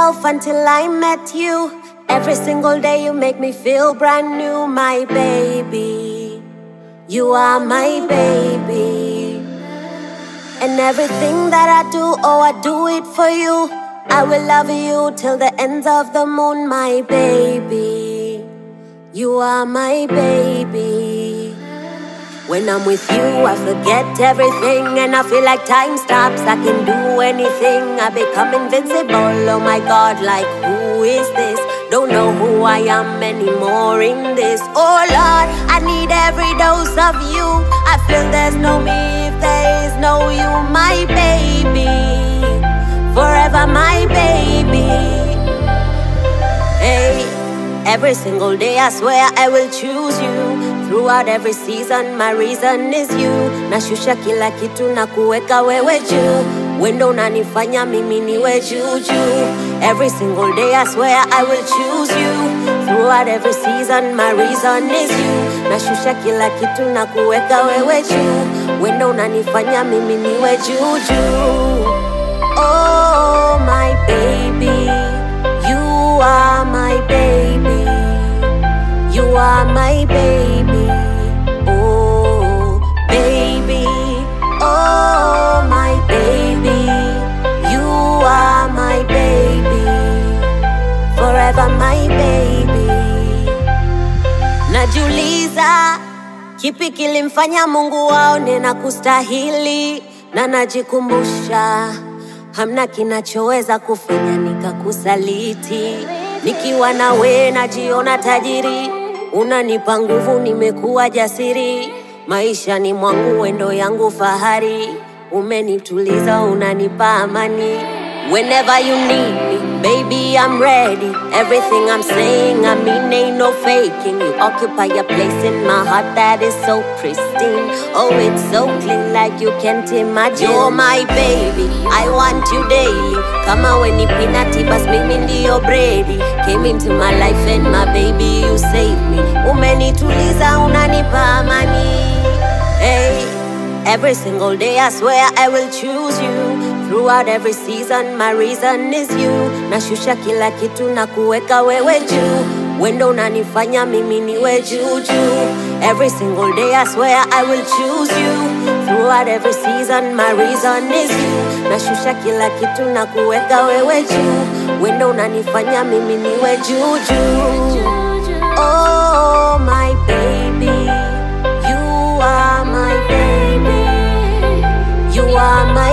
myself until I met you. Every single day you make me feel brand new, my baby. You are my baby. And everything that I do, oh, I do it for you. I will love you till the ends of the moon, my baby. You are my baby. When I'm with you, I forget everything and I feel like time stops. I can do anything, I become invincible. Oh my God, like who is this? Don't know who I am anymore in this. Oh Lord, I need every dose of you. I feel there's no me if there is no you, my baby. Forever my baby. Hey, every single day I swear I will choose you. Throughout every season my reason is you. Nashusha kila kitu na kuweka wewe juu. Wendo unanifanya mimi niwe juju. Every single day I swear I will choose you. Throughout every season my reason is you. Nashusha kila kitu na kuweka wewe juu. Wendo unanifanya mimi niwe juju. Oh my baby, you are my baby. You are my baby. Oh baby, oh my baby. You are my baby. Forever my baby. Najiuliza kipi kilimfanya Mungu aone na kustahili, na najikumbusha hamna kinachoweza kufanya nikakusaliti. Nikiwa nawe najiona tajiri, unanipa nguvu nimekuwa jasiri. Maisha ni mwangu wendo yangu fahari, umenituliza unanipa amani. Whenever you need me, baby I'm ready. Everything I'm saying I mean ain't no faking. You occupy a place in my heart that is so pristine. Oh, it's so clean like you can't imagine. You're my baby, I want you daily. Kama weni pinati bas mimi ndiyo Brady. Came into my life and my baby you saved me. Umenituliza unanipa amani. Hey, every single day I swear I will choose you. Throughout every season my reason is you. Nashusha kila kitu na kuweka wewe juu. Wendo unanifanya mimi niwe juju. Every single day I swear I will choose you. Throughout every season my reason is you. Nashusha kila kitu na kuweka wewe juu. Wendo unanifanya mimi niwe juju. Oh my baby, you are my baby. You are my